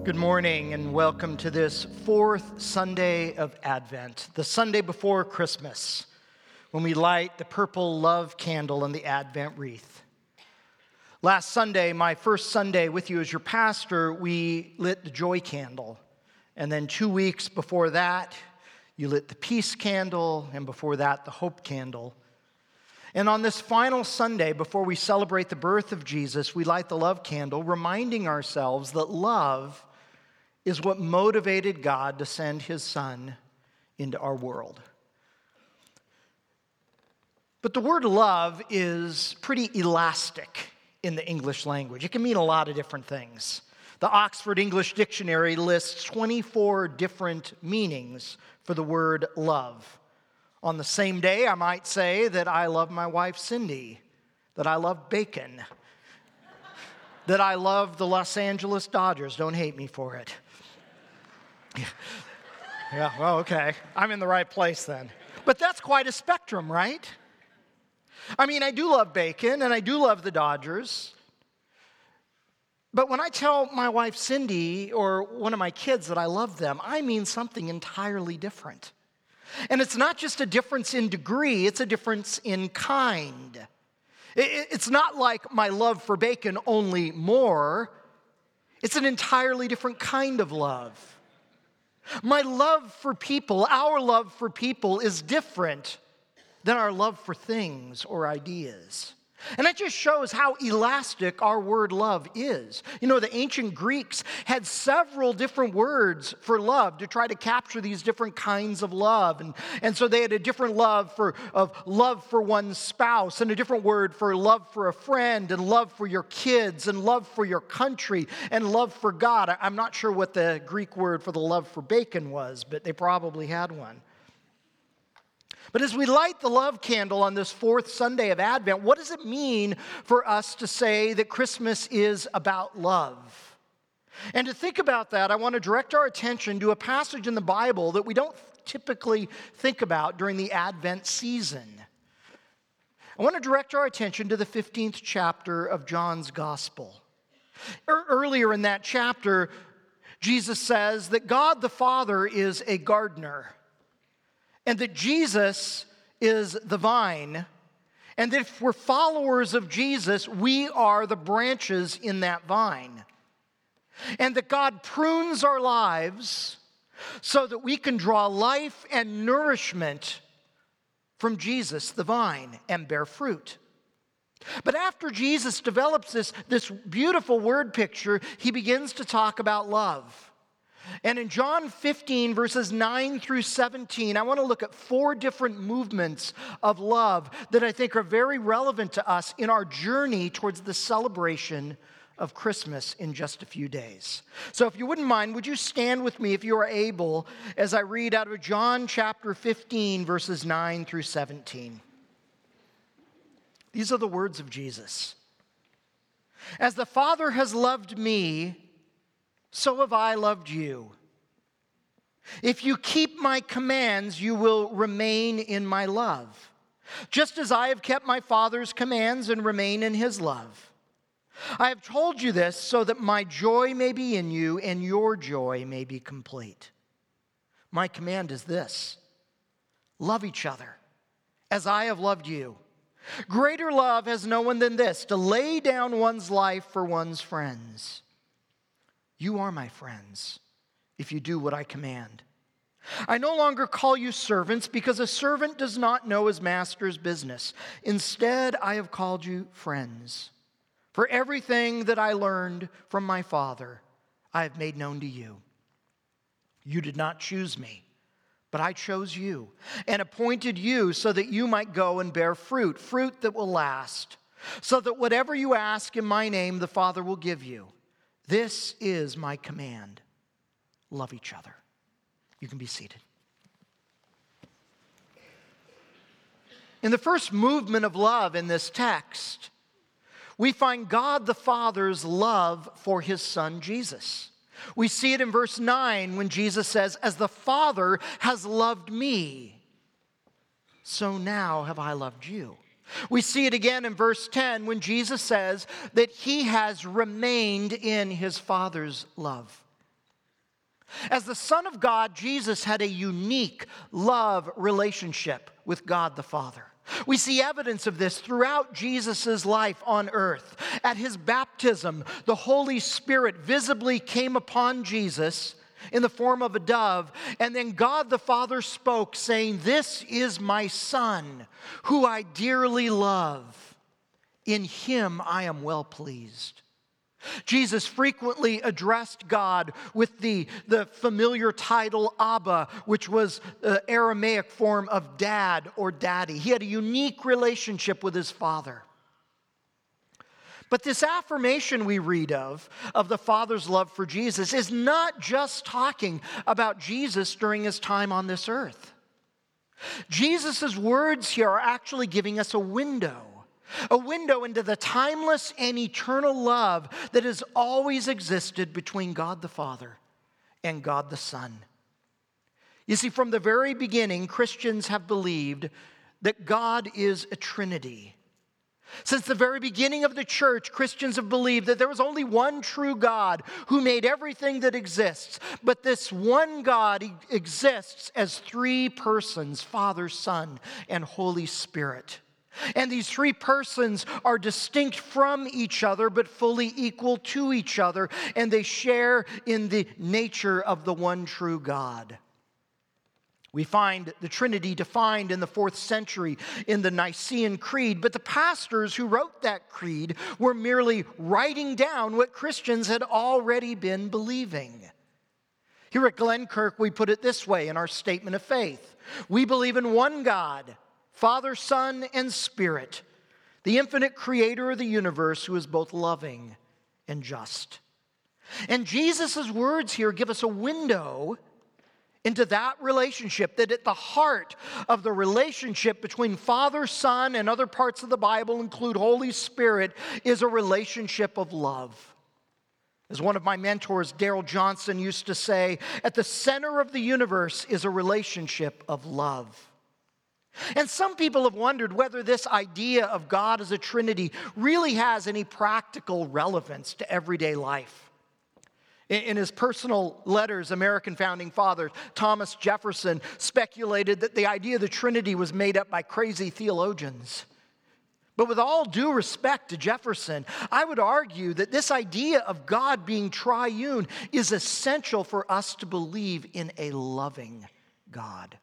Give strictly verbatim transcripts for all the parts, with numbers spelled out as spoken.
Good morning and welcome to this fourth Sunday of Advent, the Sunday before Christmas, when we light the purple love candle and the Advent wreath. Last Sunday, my first Sunday with you as your pastor, we lit the joy candle. And then two weeks before that, you lit the peace candle, and before that, the hope candle. And on this final Sunday, before we celebrate the birth of Jesus, we light the love candle, reminding ourselves that love is what motivated God to send his Son into our world. But the word love is pretty elastic in the English language. It can mean a lot of different things. The Oxford English Dictionary lists twenty-four different meanings for the word love. On the same day, I might say that I love my wife, Cindy, that I love bacon, that I love the Los Angeles Dodgers. Don't hate me for it. Yeah, well, okay. I'm in the right place then. But that's quite a spectrum, right? I mean, I do love bacon, and I do love the Dodgers. But when I tell my wife, Cindy, or one of my kids that I love them, I mean something entirely different. And it's not just a difference in degree, it's a difference in kind. It's not like my love for bacon, only more. It's an entirely different kind of love. My love for people, our love for people, is different than our love for things or ideas. And that just shows how elastic our word love is. You know, the ancient Greeks had several different words for love to try to capture these different kinds of love. And, and so they had a different love for of love for one's spouse, and a different word for love for a friend, and love for your kids, and love for your country, and love for God. I, I'm not sure what the Greek word for the love for bacon was, but they probably had one. But as we light the love candle on this fourth Sunday of Advent, what does it mean for us to say that Christmas is about love? And to think about that, I want to direct our attention to a passage in the Bible that we don't typically think about during the Advent season. I want to direct our attention to the fifteenth chapter of John's Gospel. Earlier in that chapter, Jesus says that God the Father is a gardener, and that Jesus is the vine, and that if we're followers of Jesus, we are the branches in that vine. And that God prunes our lives so that we can draw life and nourishment from Jesus, the vine, and bear fruit. But after Jesus develops this, this beautiful word picture, he begins to talk about love. And in John fifteen, verses nine through seventeen, I want to look at four different movements of love that I think are very relevant to us in our journey towards the celebration of Christmas in just a few days. So if you wouldn't mind, would you stand with me if you are able as I read out of John chapter fifteen, verses nine through seventeen. These are the words of Jesus. As the Father has loved me, so have I loved you. If you keep my commands, you will remain in my love, just as I have kept my Father's commands and remain in his love. I have told you this so that my joy may be in you and your joy may be complete. My command is this: love each other as I have loved you. Greater love has no one than this, to lay down one's life for one's friends. You are my friends if you do what I command. I no longer call you servants, because a servant does not know his master's business. Instead, I have called you friends. For everything that I learned from my Father, I have made known to you. You did not choose me, but I chose you and appointed you so that you might go and bear fruit, fruit that will last, so that whatever you ask in my name, the Father will give you. This is my command: love each other. You can be seated. In the first movement of love in this text, we find God the Father's love for his Son, Jesus. We see it in verse nine when Jesus says, as the Father has loved me, so now have I loved you. We see it again in verse ten when Jesus says that he has remained in his Father's love. As the Son of God, Jesus had a unique love relationship with God the Father. We see evidence of this throughout Jesus' life on earth. At his baptism, the Holy Spirit visibly came upon Jesus in the form of a dove, and then God the Father spoke, saying, "This is my Son, who I dearly love. In him I am well pleased." Jesus frequently addressed God with the, the familiar title Abba, which was the Aramaic form of dad or daddy. He had a unique relationship with his Father. But this affirmation we read of, of the Father's love for Jesus, is not just talking about Jesus during his time on this earth. Jesus' words here are actually giving us a window. A window into the timeless and eternal love that has always existed between God the Father and God the Son. You see, from the very beginning, Christians have believed that God is a Trinity. Since the very beginning of the church, Christians have believed that there was only one true God who made everything that exists. But this one God exists as three persons, Father, Son, and Holy Spirit. And these three persons are distinct from each other, but fully equal to each other, and they share in the nature of the one true God. We find the Trinity defined in the fourth century in the Nicene Creed, but the pastors who wrote that creed were merely writing down what Christians had already been believing. Here at Glenkirk, we put it this way in our statement of faith. We believe in one God, Father, Son, and Spirit, the infinite creator of the universe, who is both loving and just. And Jesus' words here give us a window into that relationship, that at the heart of the relationship between Father, Son, and other parts of the Bible include Holy Spirit, is a relationship of love. As one of my mentors, Darrell Johnson, used to say, at the center of the universe is a relationship of love. And some people have wondered whether this idea of God as a Trinity really has any practical relevance to everyday life. In his personal letters, American founding father Thomas Jefferson speculated that the idea of the Trinity was made up by crazy theologians. But with all due respect to Jefferson, I would argue that this idea of God being triune is essential for us to believe in a loving God.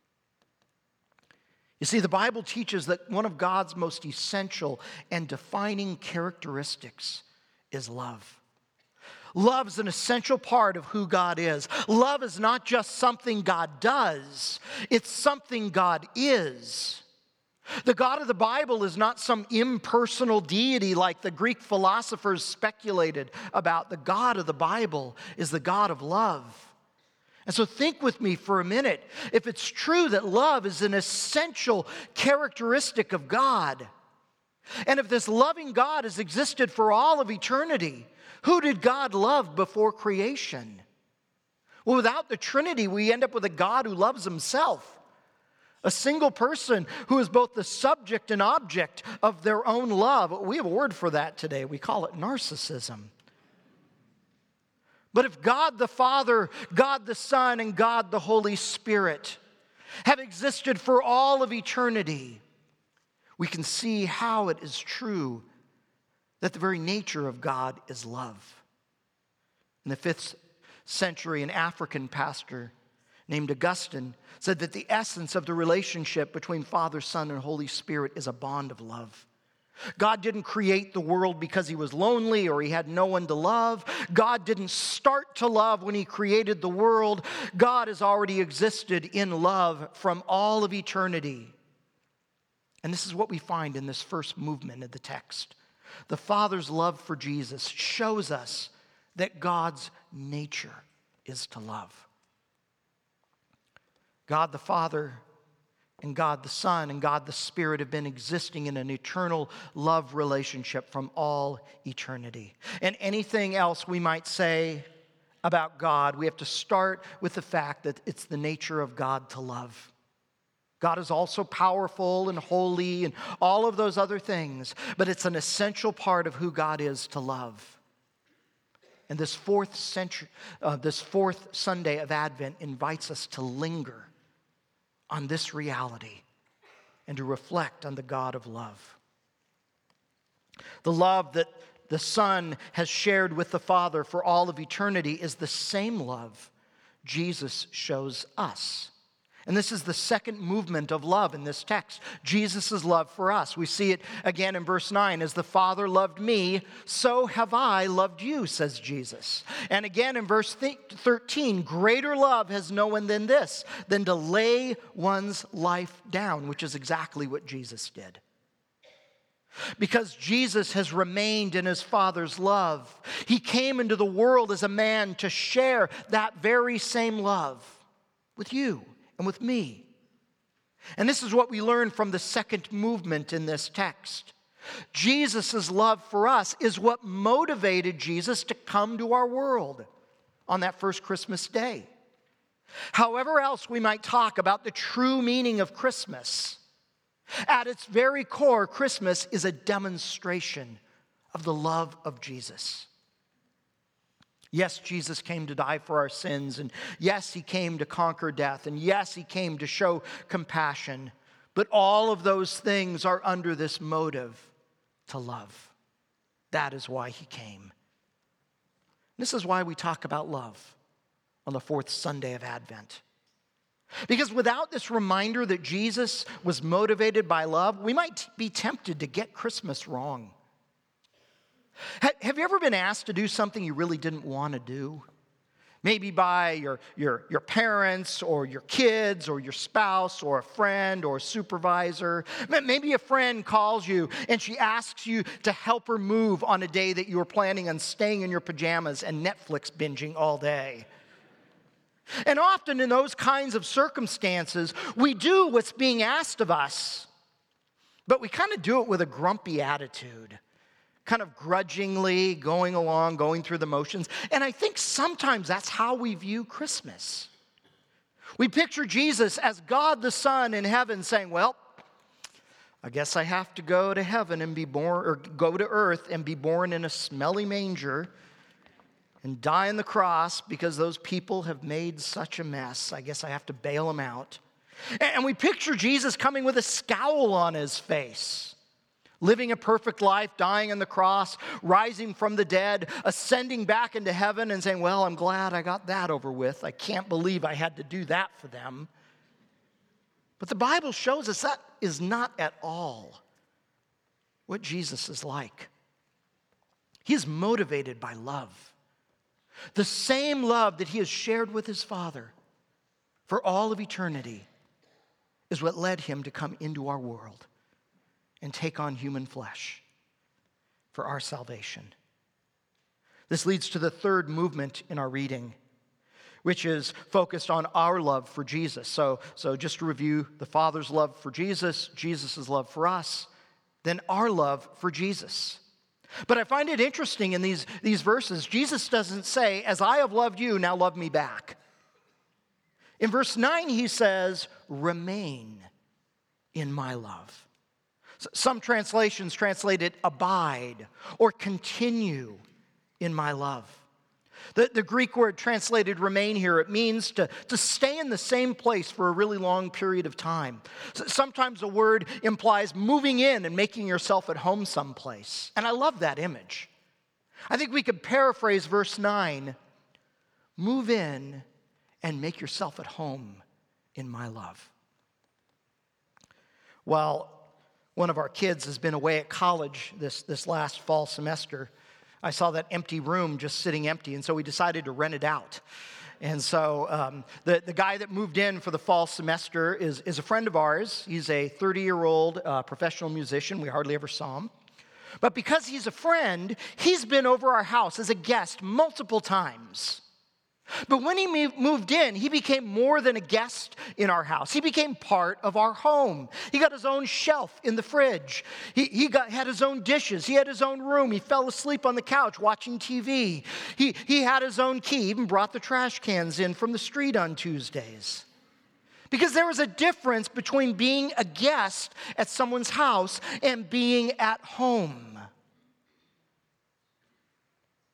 You see, the Bible teaches that one of God's most essential and defining characteristics is love. Love is an essential part of who God is. Love is not just something God does, it's something God is. The God of the Bible is not some impersonal deity like the Greek philosophers speculated about. The God of the Bible is the God of love. And so think with me for a minute. If it's true that love is an essential characteristic of God, and if this loving God has existed for all of eternity, who did God love before creation? Well, without the Trinity, we end up with a God who loves himself. A single person who is both the subject and object of their own love. We have a word for that today. We call it narcissism. But if God the Father, God the Son, and God the Holy Spirit have existed for all of eternity, we can see how it is true that the very nature of God is love. In the fifth century, an African pastor named Augustine said that the essence of the relationship between Father, Son, and Holy Spirit is a bond of love. God didn't create the world because he was lonely or he had no one to love. God didn't start to love when he created the world. God has already existed in love from all of eternity. And this is what we find in this first movement of the text. The Father's love for Jesus shows us that God's nature is to love. God the Father and God the Son and God the Spirit have been existing in an eternal love relationship from all eternity. And anything else we might say about God, we have to start with the fact that it's the nature of God to love. God is also powerful and holy and all of those other things, but it's an essential part of who God is to love. And this fourth century, uh, this fourth Sunday of Advent invites us to linger on this reality and to reflect on the God of love. The love that the Son has shared with the Father for all of eternity is the same love Jesus shows us. And this is the second movement of love in this text, Jesus' love for us. We see it again in verse nine. As the Father loved me, so have I loved you, says Jesus. And again in verse thirteen, greater love has no one than this, than to lay one's life down, which is exactly what Jesus did. Because Jesus has remained in his Father's love, he came into the world as a man to share that very same love with you and with me. And this is what we learn from the second movement in this text. Jesus' love for us is what motivated Jesus to come to our world on that first Christmas day. However else we might talk about the true meaning of Christmas, at its very core, Christmas is a demonstration of the love of Jesus. Yes, Jesus came to die for our sins, and yes, he came to conquer death, and yes, he came to show compassion, but all of those things are under this motive to love. That is why he came. This is why we talk about love on the fourth Sunday of Advent. Because without this reminder that Jesus was motivated by love, we might be tempted to get Christmas wrong. Have you ever been asked to do something you really didn't want to do? Maybe by your, your, your parents or your kids or your spouse or a friend or a supervisor. Maybe a friend calls you and she asks you to help her move on a day that you were planning on staying in your pajamas and Netflix binging all day. And often in those kinds of circumstances, we do what's being asked of us, but we kind of do it with a grumpy attitude, kind of grudgingly going along, going through the motions. And I think sometimes that's how we view Christmas. We picture Jesus as God the Son in heaven saying, well, I guess I have to go to heaven and be born, or go to earth and be born in a smelly manger and die on the cross because those people have made such a mess. I guess I have to bail them out. And we picture Jesus coming with a scowl on his face, living a perfect life, dying on the cross, rising from the dead, ascending back into heaven and saying, well, I'm glad I got that over with. I can't believe I had to do that for them. But the Bible shows us that is not at all what Jesus is like. He is motivated by love. The same love that he has shared with his Father for all of eternity is what led him to come into our world and take on human flesh for our salvation. This leads to the third movement in our reading, which is focused on our love for Jesus. So, so just to review, the Father's love for Jesus, Jesus' love for us, then our love for Jesus. But I find it interesting in these, these verses, Jesus doesn't say, as I have loved you, now love me back. In verse nine, he says, remain in my love. Some translations translate it, abide or continue in my love. The, the Greek word translated remain here, it means to, to stay in the same place for a really long period of time. Sometimes the word implies moving in and making yourself at home someplace. And I love that image. I think we could paraphrase verse nine, move in and make yourself at home in my love. Well, one of our kids has been away at college this, this last fall semester. I saw that empty room just sitting empty, and so we decided to rent it out. And so um, the, the guy that moved in for the fall semester is, is a friend of ours. He's a thirty-year-old uh, professional musician. We hardly ever saw him. But because he's a friend, he's been over our house as a guest multiple times. But when he moved in, he became more than a guest in our house. He became part of our home. He got his own shelf in the fridge. He, he got, had his own dishes. He had his own room. He fell asleep on the couch watching T V. He, he had his own key, even brought the trash cans in from the street on Tuesdays. Because there was a difference between being a guest at someone's house and being at home.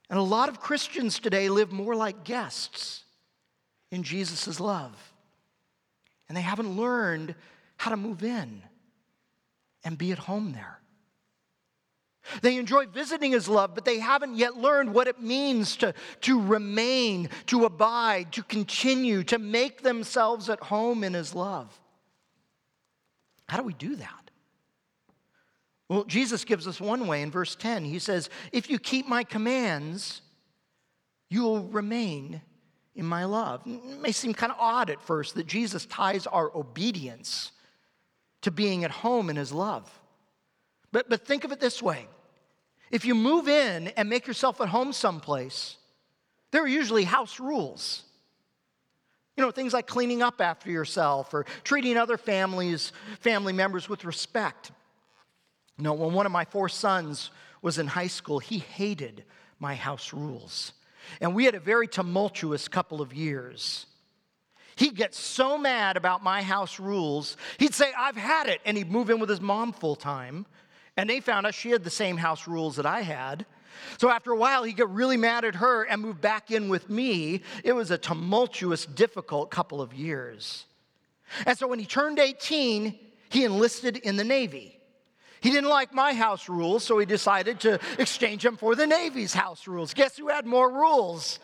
And a lot of Christians today live more like guests in Jesus' love. And they haven't learned how to move in and be at home there. They enjoy visiting his love, but they haven't yet learned what it means to, to remain, to abide, to continue, to make themselves at home in his love. How do we do that? Well, Jesus gives us one way in verse ten. He says, if you keep my commands, you will remain in my love. It may seem kind of odd at first that Jesus ties our obedience to being at home in his love. But, but think of it this way. If you move in and make yourself at home someplace, there are usually house rules. You know, things like cleaning up after yourself or treating other families, family members with respect. You know, when one of my four sons was in high school, he hated my house rules. And we had a very tumultuous couple of years. He'd get so mad about my house rules, he'd say, I've had it, and he'd move in with his mom full time. And they found out she had the same house rules that I had. So after a while, he'd get really mad at her and move back in with me. It was a tumultuous, difficult couple of years. And so when he turned eighteen, he enlisted in the Navy. He didn't like my house rules, so he decided to exchange them for the Navy's house rules. Guess who had more rules?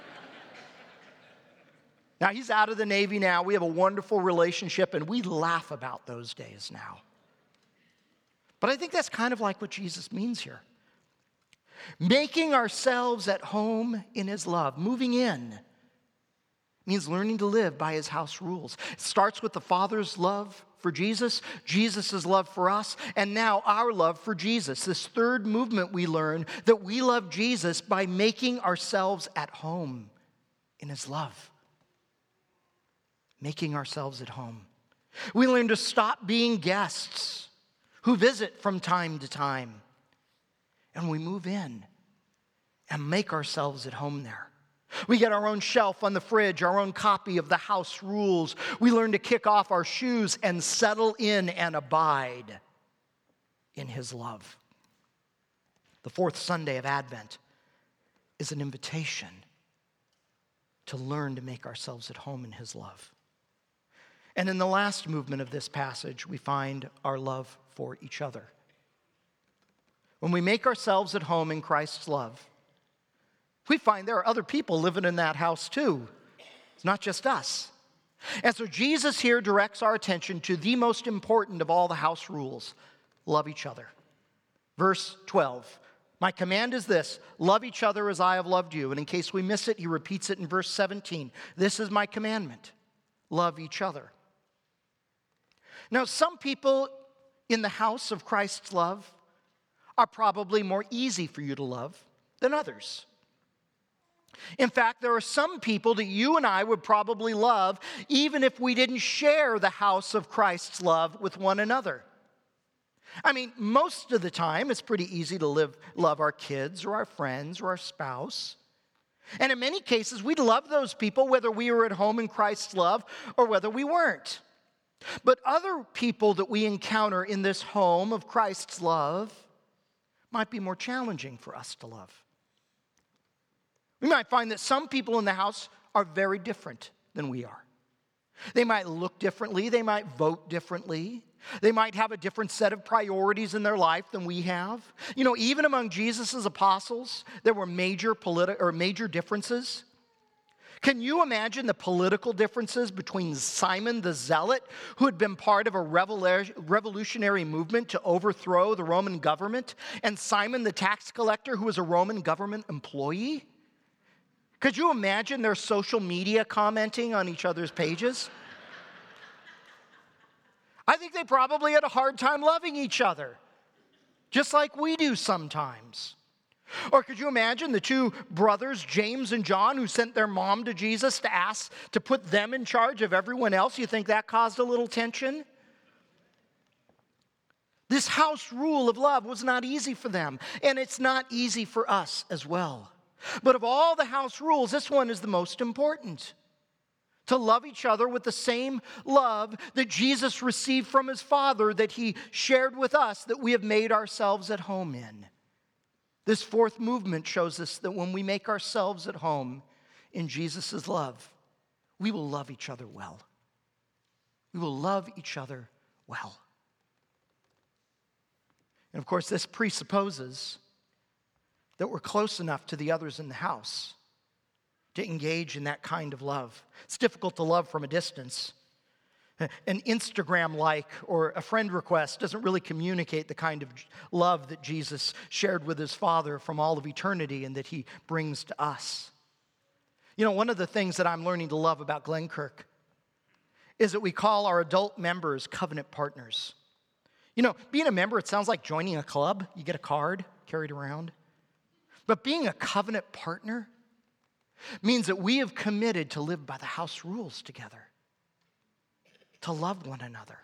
Now, he's out of the Navy now. We have a wonderful relationship, and we laugh about those days now. But I think that's kind of like what Jesus means here. Making ourselves at home in his love, moving in, means learning to live by his house rules. It starts with the Father's love for Jesus, Jesus' love for us, and now our love for Jesus. This third movement we learn that we love Jesus by making ourselves at home in his love. Making ourselves at home. We learn to stop being guests who visit from time to time. And we move in and make ourselves at home there. We get our own shelf on the fridge, our own copy of the house rules. We learn to kick off our shoes and settle in and abide in his love. The fourth Sunday of Advent is an invitation to learn to make ourselves at home in his love. And in the last movement of this passage, we find our love for each other. When we make ourselves at home in Christ's love, we find there are other people living in that house too. It's not just us. And so Jesus here directs our attention to the most important of all the house rules: love each other. Verse twelve, my command is this, love each other as I have loved you. And in case we miss it, he repeats it in verse seventeen. This is my commandment, love each other. Now, some people in the house of Christ's love are probably more easy for you to love than others. In fact, there are some people that you and I would probably love even if we didn't share the house of Christ's love with one another. I mean, most of the time, it's pretty easy to live, love our kids or our friends or our spouse. And in many cases, we'd love those people whether we were at home in Christ's love or whether we weren't. But other people that we encounter in this home of Christ's love might be more challenging for us to love. We might find that some people in the house are very different than we are. They might look differently. They might vote differently. They might have a different set of priorities in their life than we have. You know, even among Jesus' apostles, there were major politi- or major differences. Can you imagine the political differences between Simon the Zealot, who had been part of a revolutionary movement to overthrow the Roman government, and Simon the tax collector, who was a Roman government employee? Could you imagine their social media commenting on each other's pages? I think they probably had a hard time loving each other, just like we do sometimes. Or could you imagine the two brothers, James and John, who sent their mom to Jesus to ask to put them in charge of everyone else? You think that caused a little tension? This house rule of love was not easy for them, and it's not easy for us as well. But of all the house rules, this one is the most important. To love each other with the same love that Jesus received from his Father, that he shared with us, that we have made ourselves at home in. This fourth movement shows us that when we make ourselves at home in Jesus' love, we will love each other well. We will love each other well. And of course, this presupposes that we're close enough to the others in the house to engage in that kind of love. It's difficult to love from a distance. An Instagram like or a friend request doesn't really communicate the kind of love that Jesus shared with his Father from all of eternity and that he brings to us. You know, one of the things that I'm learning to love about Glenkirk is that we call our adult members covenant partners. You know, being a member, it sounds like joining a club. You get a card carried around. But being a covenant partner means that we have committed to live by the house rules together, to love one another.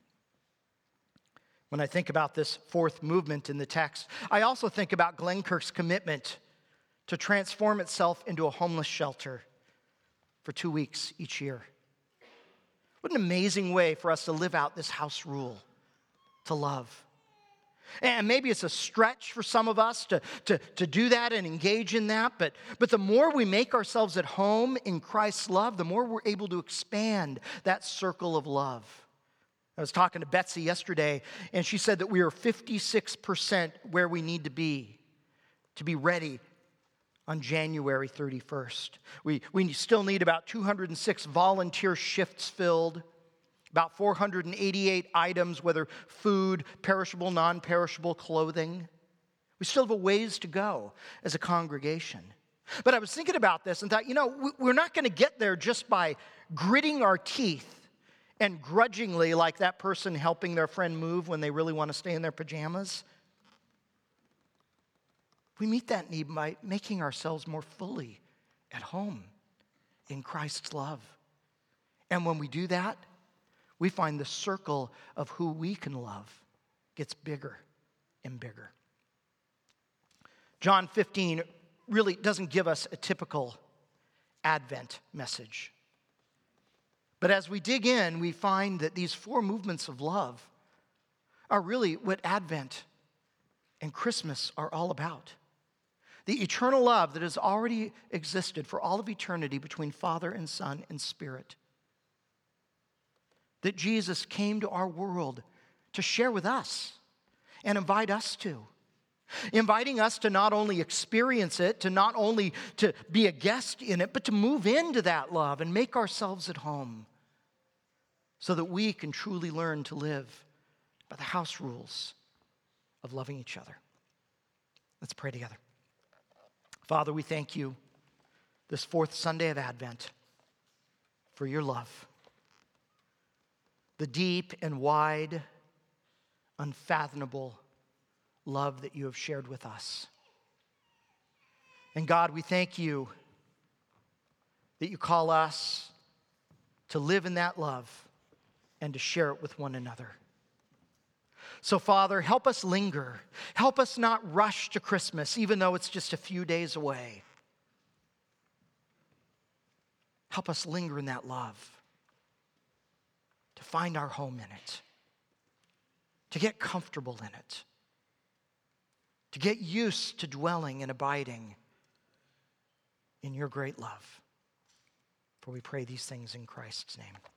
When I think about this fourth movement in the text, I also think about Glenkirk's commitment to transform itself into a homeless shelter for two weeks each year. What an amazing way for us to live out this house rule, to love. And maybe it's a stretch for some of us to, to, to do that and engage in that, but, but the more we make ourselves at home in Christ's love, the more we're able to expand that circle of love. I was talking to Betsy yesterday, and she said that we are fifty-six percent where we need to be to be ready on January thirty-first. We, we still need about two hundred six volunteer shifts filled, about four hundred eighty-eight items, whether food, perishable, non-perishable clothing. We still have a ways to go as a congregation. But I was thinking about this and thought, you know, we're not going to get there just by gritting our teeth and grudgingly, like that person helping their friend move when they really want to stay in their pajamas. We meet that need by making ourselves more fully at home in Christ's love. And when we do that, we find the circle of who we can love gets bigger and bigger. John fifteen really doesn't give us a typical Advent message. But as we dig in, we find that these four movements of love are really what Advent and Christmas are all about. The eternal love that has already existed for all of eternity between Father and Son and Spirit. That Jesus came to our world to share with us and invite us to. Inviting us to not only experience it, to not only to be a guest in it, but to move into that love and make ourselves at home so that we can truly learn to live by the house rules of loving each other. Let's pray together. Father, we thank you this fourth Sunday of Advent for your love. The deep and wide, unfathomable love that you have shared with us. And God, we thank you that you call us to live in that love and to share it with one another. So, Father, help us linger. Help us not rush to Christmas, even though it's just a few days away. Help us linger in that love, to find our home in it, to get comfortable in it, to get used to dwelling and abiding in your great love. For we pray these things in Christ's name.